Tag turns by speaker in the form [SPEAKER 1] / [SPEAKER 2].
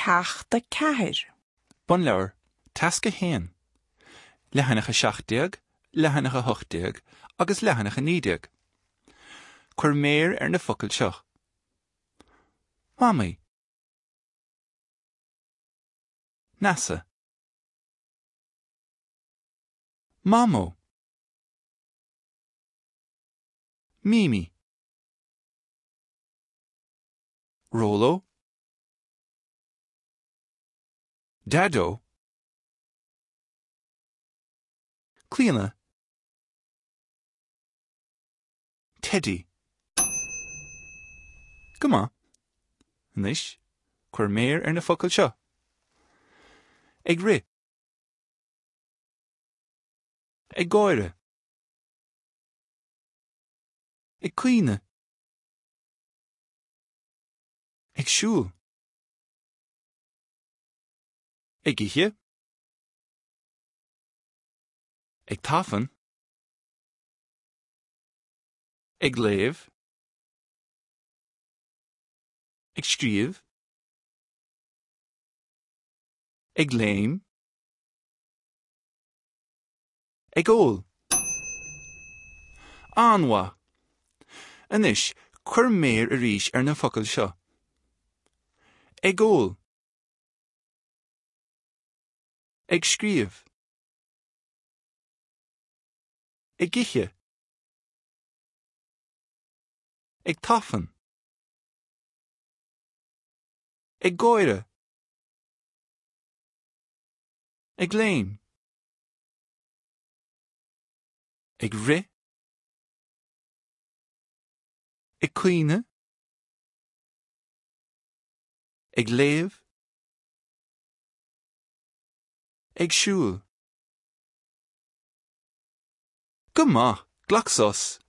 [SPEAKER 1] Ceachta ceathair.
[SPEAKER 2] Bun leabhar, tasca héan. Leithanacha 70, leithanacha 80, agus leithanacha 90. Chuir méar ar na focail seo. Mamaí. Nasa. Mamo. Mimi. Rolo. Dado. Cliana. Teddy. Guma. Nish. Chuir méar ar na focail seo. Ag ri. Ag gáire. Ag cuine. Ag siúl. Ag githe. Ag tafan. Ag léamh. Ag scríobh. Ag léim. Ag ól. Anwa. Anois, chuir méar arís ar na focail seo. Ag ól. Ag scríobh. Ag githe. Ag tafan. Ag gáire. Ag léim. Ag ri. Ag cuine. Ag léamh. Ag siúl. Guma, glacsos.